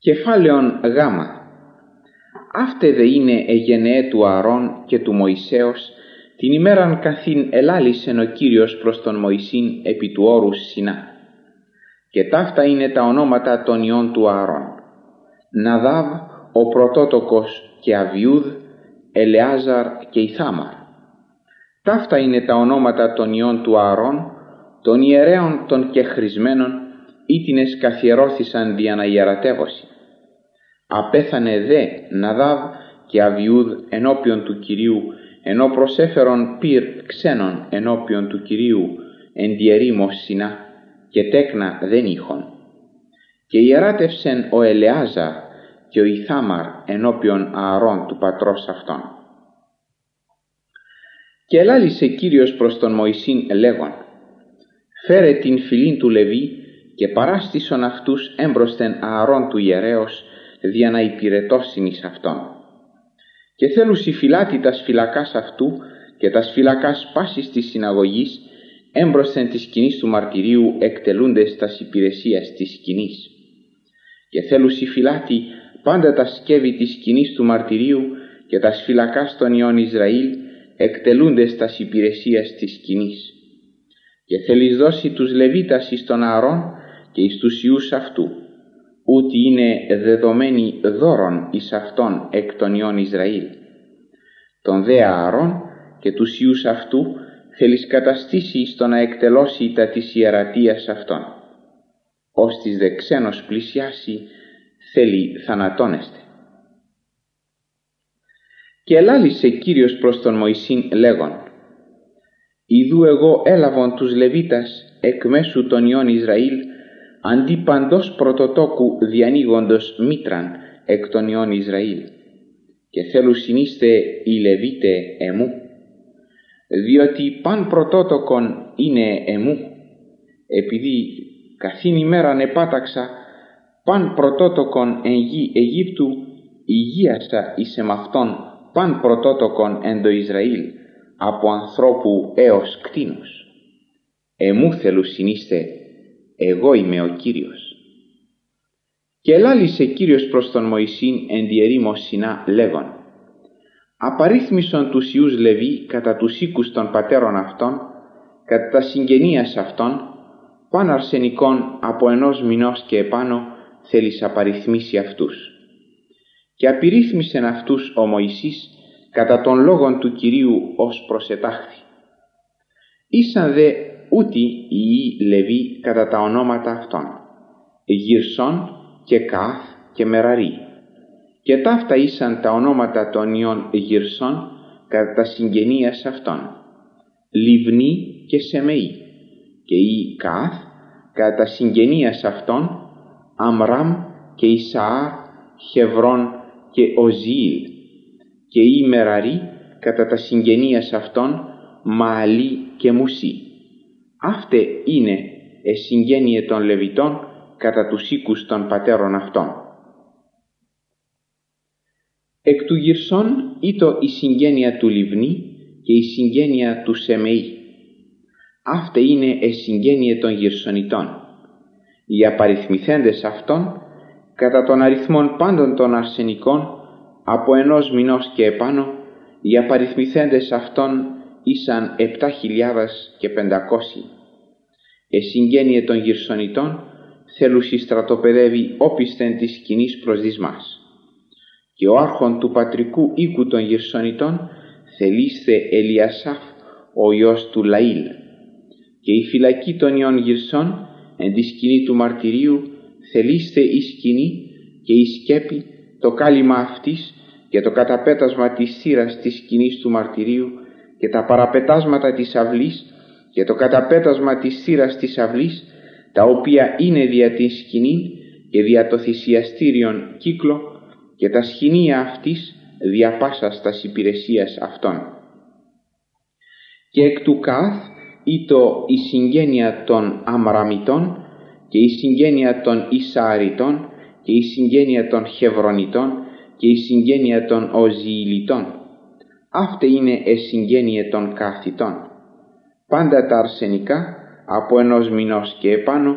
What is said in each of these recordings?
Κεφάλαιον Γ. Αύτε δε είναι εγενεέ του Ααρών και του Μωυσέως, την ημέραν καθήν ελάλησεν ο Κύριος προς τον Μωυσήν επί του όρους Σινά. Και ταύτα είναι τα ονόματα των υιών του Ααρών: Ναδάβ ο πρωτότοκος και Αβιούδ, Ελεάζαρ και Ιθάμαρ. Ταύτα είναι τα ονόματα των υιών του Ααρών, των ιερέων των κεχρισμένων, ήτινες καθιερώθησαν δια να ιερατεύωσι. Απέθανε δε Ναδάβ και Αβιούδ ενώπιον του Κυρίου, ενώ προσέφερον πυρ ξένων ενώπιον του Κυρίου εν τη ερήμος Σινά, και τέκνα δεν είχον. Και ιεράτευσεν ο Ελεάζαρ και ο Ιθάμαρ ενώπιον Ααρών του πατρός αυτών. Και ελάλησε Κύριος προς τον Μωυσήν λέγον: φέρε την φυλήν του Λεβί και παράστησον αυτούς έμπροσθεν Ααρών του ιερέως, δια να υπηρετώσιν εις αυτόν. Και θέλουσι φυλάτη τας φυλακάς αυτού και τας φυλακάς πάσης της συναγωγής έμπροσθεν της σκηνής του μαρτυρίου εκτελούντες τας υπηρεσίας της σκηνής. Και θέλουσι φυλάτη πάντα τα σκεύη της σκηνής του μαρτυρίου και τας φυλακάς των υιών Ισραήλ εκτελούντες τας υπηρεσίας της σκηνής. Και θέλεις δώσει τους Λεβίτας εις τον Ααρών και εις τους ιούς αυτού, ούτι είναι δεδομένοι δώρον εις αυτόν εκ των υιών Ισραήλ. Τον δε Ααρών και τους ιούς αυτού θέλεις καταστήσει εις το να εκτελώσει τα της ιερατείας αυτών. Ως της δε ξένος πλησιάσει, θέλει θανατώνεστε. Και ελάλησε Κύριος προς τον Μωυσήν λέγον: ιδού εγώ έλαβον τους Λεβίτας εκ μέσου των υιών Ισραήλ, αντί παντός πρωτοτόκου διανοίγοντος μήτραν εκ των υιών Ισραήλ, και θέλουσιν είστε οι Λεβίτε εμού, διότι παν πρωτότοκον είναι εμού, επειδή καθήν ημέραν επάταξα παν πρωτότοκον εν γη Αιγύπτου, υγείασα εις εμαυτόν παν πρωτότοκον εν το Ισραήλ, από ανθρώπου έως κτήνους. Εμού θέλουσιν είστε, εγώ είμαι ο Κύριος. Και ελάλησε Κύριος προς τον Μωυσήν εν τη ερήμος Σινά λέγον: απαρίθμησον τους ιούς Λεβί κατά τους οίκους των πατέρων αυτών, κατά τα συγγενείας αυτών, παν αρσενικών από 1 μηνός και επάνω θέλεις απαριθμίσει αυτούς. Και απειρίθμισεν αυτούς ο Μωυσής κατά των λόγων του Κυρίου ως προσετάχθη. Ήσαν δε ούτι οι ιοί Λεβί κατά τα ονόματα αυτών: Γυρσών και Καάθ και Μεραρί. Και ταύτα ήσαν τα ονόματα των ιών Γυρσών κατά τα συγγενείας αυτών: Λιβνή και Σεμεή. Και οι Καάθ κατά τα συγγενείας αυτών: Αμράμ και Ισαάρ, Χεβρών και Οζιήλ. Και οι Μεραρί κατά τα συγγενείας αυτών: Μααλή και Μουσί. Αύτε είναι εσυγγένειε των Λεβιτών κατά τους οίκους των πατέρων αυτών. Εκ του Γυρσών ήτο η συγγένεια του Λιβνή και η συγγένεια του Σεμεή. Αύτε είναι εσυγγένειε των Γυρσονιτών. Οι απαριθμηθέντες αυτών κατά των αριθμών πάντων των αρσενικών από 1 μηνός και επάνω, οι απαριθμηθέντες αυτών ήσαν 7.500. Εσυγγένειε των Γυρσονιτών θέλουσι στρατοπεδεύει όπισθεν της σκηνής προς δυσμάς. Και ο άρχον του πατρικού οίκου των Γυρσονιτών θελήσθε Ελιασάφ ο ιός του Λαήλ. Και η φυλακή των υιών Γυρσών εν τη σκηνή του μαρτυρίου θελήσθε η σκηνή και η σκέπη, το κάλυμα αυτής και το καταπέτασμα της θύρας της σκηνής του μαρτυρίου και τα παραπετάσματα της αυλής και το καταπέτασμα της θύρας της αυλής, τα οποία είναι δια την σκηνή και δια το θυσιαστήριον κύκλο και τα σχοινία αυτής δια πάσας τας υπηρεσίας αυτών. Και εκ του Καάθ ήτο η συγγένεια των Αμραμιτών και η συγγένεια των Ισααριτών και η συγγένεια των Χεβρονιτών και η συγγένεια των Οζιηλιτών. Αύτε είναι εσυγγένειε των Κααθιτών. Πάντα τα αρσενικά από 1 μηνός και επάνω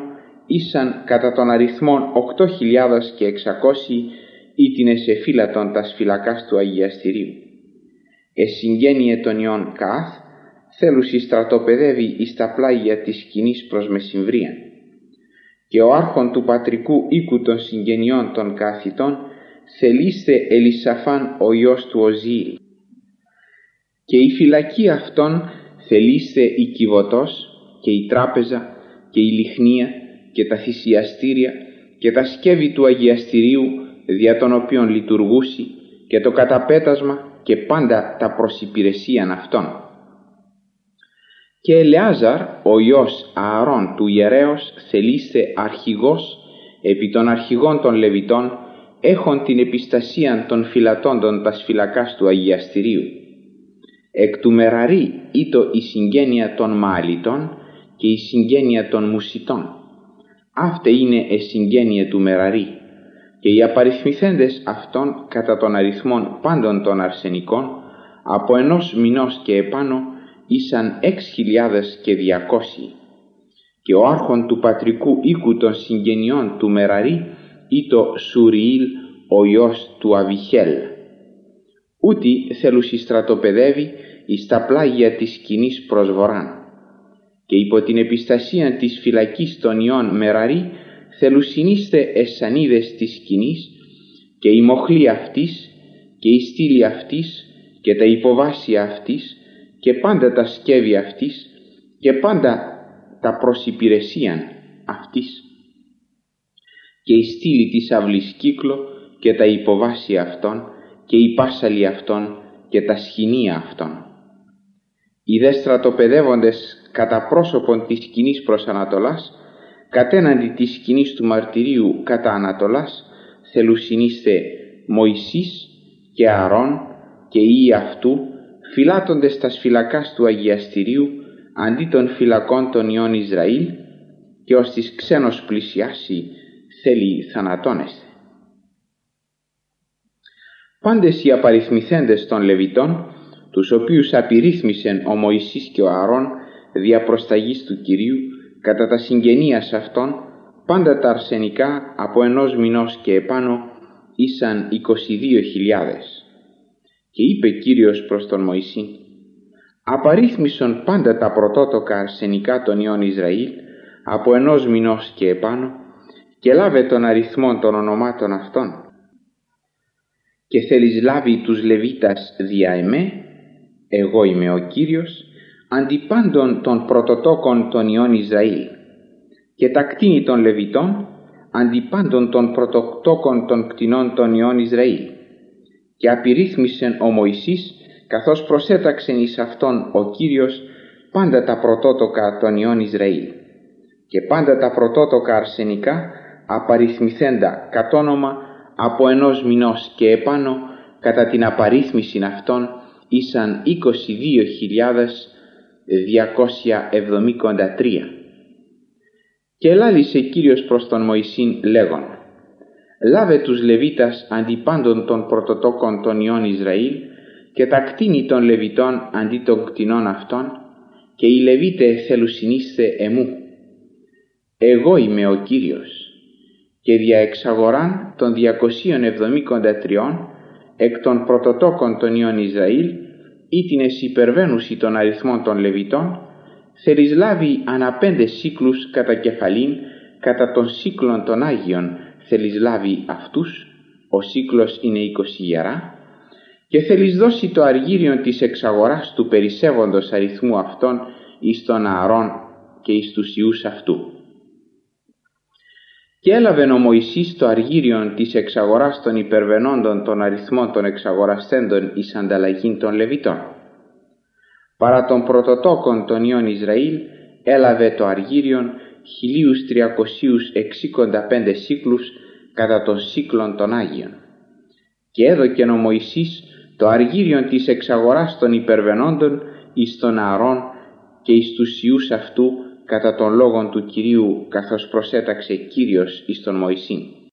ήσαν κατά τον αριθμόν 8.600 ήτινες εφύλατον τας φυλακάς του Αγιαστηρίου. Εσυγγένειε των ιών Καάθ, θέλουσι στρατοπεδεύει εις τα πλάγια της σκηνής προς μεσημβρίαν. Και ο άρχον του πατρικού οίκου των συγγενειών των Κααθιτών θελήστε Ελισαφάν ο ιός του Οζήλ. Και η φυλακή αυτών θελήστε η Κιβωτός και η τράπεζα και η λιχνία και τα θυσιαστήρια και τα σκεύη του Αγιαστηρίου δια των οποίων λειτουργούσι και το καταπέτασμα και πάντα τα προς υπηρεσίαν αυτών. Και Ελεάζαρ ο ιός Ααρών του ιερέως θελήστε αρχηγός επί των αρχηγών των Λεβιτών, έχων την επιστασίαν των φυλατώντων τας φυλακάς του Αγιαστηρίου. Εκ του Μεραρή ήτο η συγγένεια των Μααλιτών και η συγγένεια των Μουσιτών. Αύτε είναι η συγγένεια του Μεραρή, και οι απαριθμηθέντες αυτών κατά των αριθμών πάντων των αρσενικών από 1 μηνός και επάνω ήσαν 6.200. Και ο άρχον του πατρικού οίκου των συγγενειών του Μεραρή ήτο Σουριήλ ο ιός του Αβιχέλ. Ούτι θέλουσι στρατοπεδεύει εις τα πλάγια της σκηνής προς βορράν. Και υπό την επιστασία της φυλακής των ιών Μεραρή θελουσινίστε εσανίδες της σκηνής και η μοχλή αυτής και η στήλη αυτής και τα υποβάσια αυτής και πάντα τα σκεύη αυτής και πάντα τα προς υπηρεσίαν αυτής και η στήλη της αυλής κύκλο και τα υποβάσια αυτών και η πάσαλη αυτών και τα σχοινία αυτών. Οι δε στρατοπεδεύοντες κατά πρόσωπον της σκηνής προς Ανατολάς, κατέναντι της σκηνής του μαρτυρίου κατά Ανατολάς, θελουσινίστε Μωυσής και Ααρών και οι αυτού, φυλάτοντες τας φυλακάς του Αγιαστηρίου, αντί των φυλακών των ιών Ισραήλ, και ως της ξένος πλησιάσει θέλει θανατώνεστε. Πάντες οι απαριθμηθέντες των Λεβιτών, τους οποίους απειρίθμησεν ο Μωυσής και ο Ααρών δια προσταγής του Κυρίου, κατά τα συγγενείας αυτών, πάντα τα αρσενικά από 1 μηνός και επάνω ήσαν 22.000. Και είπε Κύριος προς τον Μωυσή: απαρίθμησον πάντα τα πρωτότοκα αρσενικά των ιών Ισραήλ από 1 μηνός και επάνω και λάβε τον αριθμόν των ονομάτων αυτών. Και θέλεις λάβει τους Λεβίτας δια εμέ, εγώ είμαι ο Κύριος, αντιπάντων των πρωτοτόκων των ιών Ισραήλ, και τα κτίνη των Λεβιτών αντιπάντων των πρωτοτόκων των κτηνών των ιών Ισραήλ. Και απειρίθμησεν ο Μωυσής, καθώς προσέταξεν εις αυτόν ο Κύριος πάντα τα πρωτότοκα των ιών Ισραήλ. Και πάντα τα πρωτότοκα αρσενικά απαριθμηθέντα κατ' όνομα από 1 μηνός και επάνω κατά την απαρίθμησιν αυτών ήσαν 22.273. Και ελάλησε Κύριος προς τον Μωυσήν λέγον: λάβε τους Λεβίτας αντιπάντων των πρωτοτόκων των ιών Ισραήλ και τα κτίνη των Λεβιτών αντί των κτηνών αυτών, και οι Λεβίτε θελουσινίστε εμού. Εγώ είμαι ο Κύριος. Και δια εξαγοράν των 273 εκ των πρωτοτόκων των ιών Ισραήλ, ήτινες υπερβαίνουσι των αριθμών των Λεβιτών, θέλεις λάβει ανά 5 σύκλους κατά κεφαλήν, κατά των σύκλων των Άγιων θέλεις λάβει αυτούς, ο σύκλος είναι 20 γερά, και θέλεις δώσει το αργύριον της εξαγοράς του περισσεύοντος αριθμού αυτών εις τον Ααρών και εις τους ιούς αυτού. Και έλαβεν ο Μωυσής το αργύριον της εξαγοράς των υπερβενόντων των αριθμών των εξαγοραστέντων εις ανταλλαγήν των Λεβιτών. Παρά των πρωτοτόκων των ιών Ισραήλ έλαβε το αργύριον 1.365 σύκλους κατά των σύκλων των Άγιων. Και έδωκεν ο Μωυσής το αργύριον της εξαγοράς των υπερβενόντων εις τον Ααρών και εις τους ιούς αυτού κατά των λόγων του Κυρίου, καθώς προσέταξε Κύριος εις τον Μωυσήν.